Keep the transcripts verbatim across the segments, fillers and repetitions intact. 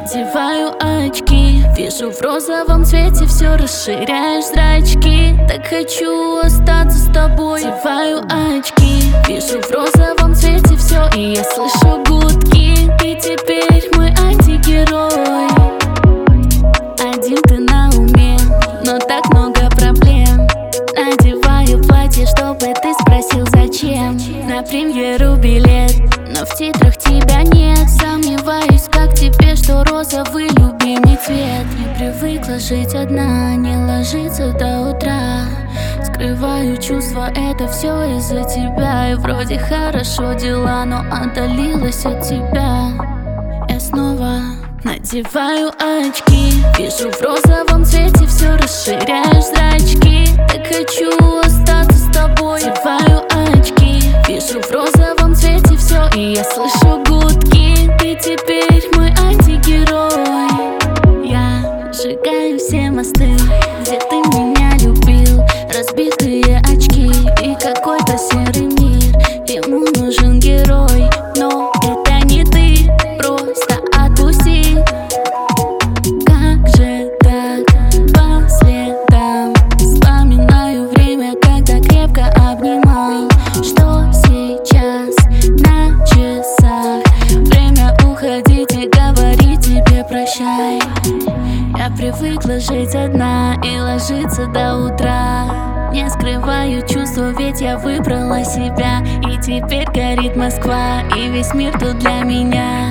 Надеваю очки, вижу в розовом цвете, все расширяешь зрачки. Так хочу остаться с тобой. Надеваю очки, вижу в розовом цвете все, и я слышу гудки. Ты теперь мой антигерой. Один ты на уме, но так много проблем. Надеваю платье, чтобы ты спросил зачем. На премьеру билет, но в титрах тебя нет. Сомневаюсь, как тебе, что розовый любимый цвет. Не привыкла жить одна, не ложиться до утра. Скрываю чувства, это все из-за тебя. И вроде хорошо дела, но отдалилась от тебя. Я снова надеваю очки, вижу в розовом цвете, все расширяешь зрачки. Так хочу остаться с тобой. Надеваю очки, вижу в розовом цвете все, и я слышу гудки. Ты теперь мой антигерой. Я сжигаю все мосты, где ты меня любил. Разбитые очки и какой-то серый мир. Ему нужен герой, но это не ты, просто отпусти. Как же так, по следам вспоминаю время, когда крепко обнимал. Что сейчас на часах? Время уходить и говорить тебе прощай. Я привыкла жить одна и ложиться до утра. Не скрываю чувства, ведь я выбрала себя. И теперь горит Москва, и весь мир тут для меня.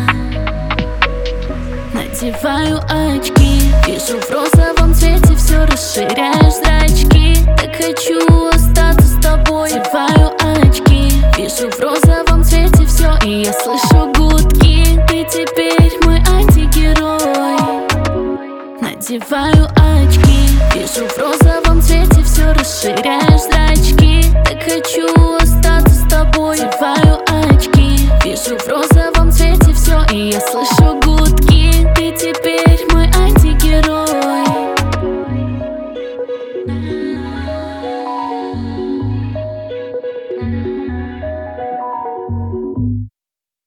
Надеваю очки, вижу в розовом цвете, все расширяешь зрачки. Так хочу остаться с тобой. Надеваю очки, вижу в розовом цвете все, и я слышу гудки. Ты теперь мой антигерой. Надеваю очки, вижу в розовом цвете, все расширяешь зрачки. Так хочу остаться с тобой.